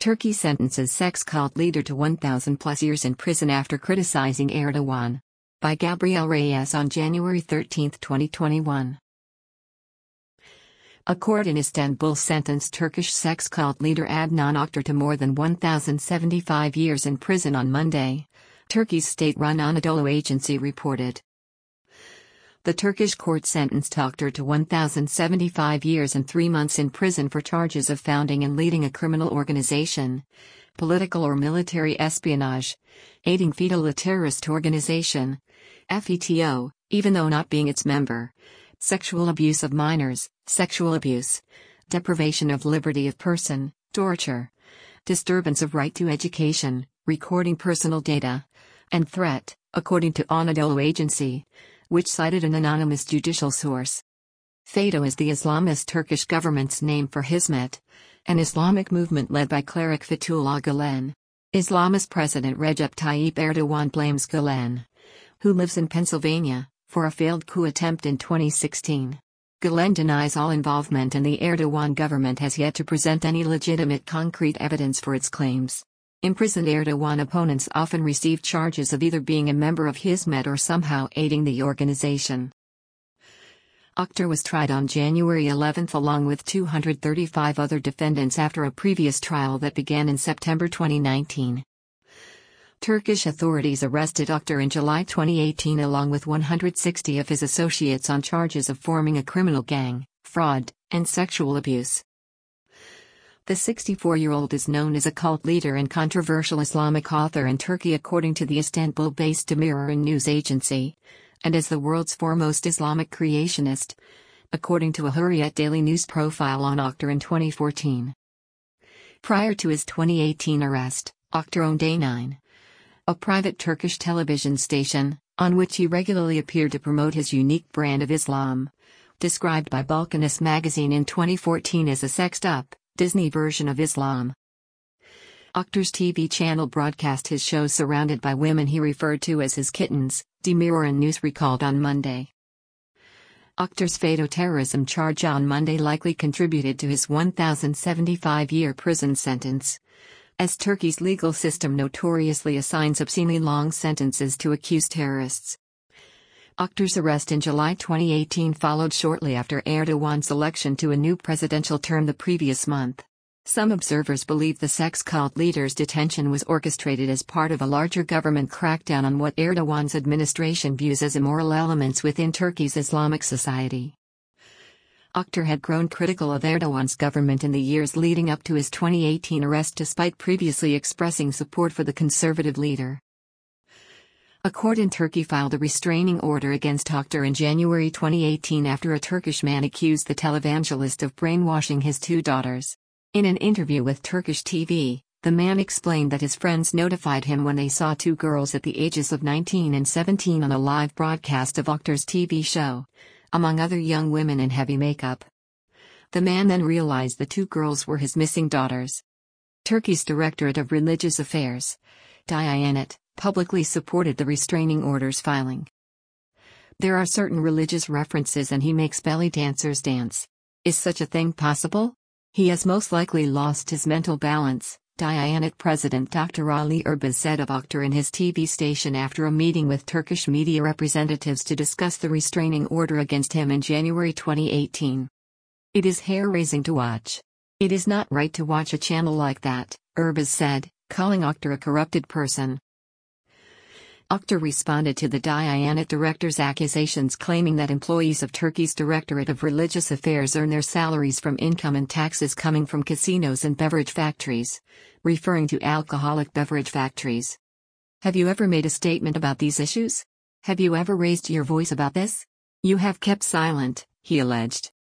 Turkey sentences sex cult leader to 1,000 plus years in prison after criticizing Erdogan. By Gabriel Reyes on January 13, 2021. A court in Istanbul sentenced Turkish sex cult leader Adnan Oktar to more than 1,075 years in prison on Monday, Turkey's state-run Anadolu agency reported. The Turkish court sentenced Oktar to 1,075 years and 3 months in prison for charges of founding and leading a criminal organization, political or military espionage, aiding a terrorist organization, FETO, even though not being its member, sexual abuse of minors, sexual abuse, deprivation of liberty of person, torture, disturbance of right to education, recording personal data, and threat, according to Anadolu agency, which cited an anonymous judicial source. FETO is the Islamist Turkish government's name for Hizmet, an Islamic movement led by cleric Fethullah Gulen. Islamist President Recep Tayyip Erdogan blames Gulen, who lives in Pennsylvania, for a failed coup attempt in 2016. Gulen denies all involvement, and the Erdogan government has yet to present any legitimate concrete evidence for its claims. Imprisoned Erdogan opponents often receive charges of either being a member of Hizmet or somehow aiding the organization. Oktar was tried on January 11 along with 235 other defendants after a previous trial that began in September 2019. Turkish authorities arrested Oktar in July 2018 along with 160 of his associates on charges of forming a criminal gang, fraud, and sexual abuse. The 64-year-old is known as a cult leader and controversial Islamic author in Turkey according to the Istanbul-based Demiran news agency, and as the world's foremost Islamic creationist, according to a Hurriyet daily news profile on Oktar in 2014. Prior to his 2018 arrest, Oktar owned A9, a private Turkish television station, on which he regularly appeared to promote his unique brand of Islam, described by Balkanist magazine in 2014 as a sexed-up Disney version of Islam. Oktar's TV channel broadcast his shows surrounded by women he referred to as his kittens, Demiran News recalled on Monday. Oktar's FETO terrorism charge on Monday likely contributed to his 1,075-year prison sentence, as Turkey's legal system notoriously assigns obscenely long sentences to accused terrorists. Oktar's arrest in July 2018 followed shortly after Erdogan's election to a new presidential term the previous month. Some observers believe the sex cult leader's detention was orchestrated as part of a larger government crackdown on what Erdogan's administration views as immoral elements within Turkey's Islamic society. Oktar had grown critical of Erdogan's government in the years leading up to his 2018 arrest despite previously expressing support for the conservative leader. A court in Turkey filed a restraining order against Oktar in January 2018 after a Turkish man accused the televangelist of brainwashing his 2 daughters. In an interview with Turkish TV, the man explained that his friends notified him when they saw 2 girls at the ages of 19 and 17 on a live broadcast of Oktar's TV show, among other young women in heavy makeup. The man then realized the 2 girls were his missing daughters. Turkey's Directorate of Religious Affairs, Diyanet, publicly supported the restraining order's filing. There are certain religious references and he makes belly dancers dance. Is such a thing possible? He has most likely lost his mental balance, Diyanet President Dr. Ali Erbaz said of Oktar in his TV station after a meeting with Turkish media representatives to discuss the restraining order against him in January 2018. It is hair-raising to watch. It is not right to watch a channel like that, Erbaz said, calling Oktar a corrupted person. Oktar responded to the Diyanet director's accusations claiming that employees of Turkey's Directorate of Religious Affairs earn their salaries from income and taxes coming from casinos and beverage factories, referring to alcoholic beverage factories. Have you ever made a statement about these issues? Have you ever raised your voice about this? You have kept silent, he alleged.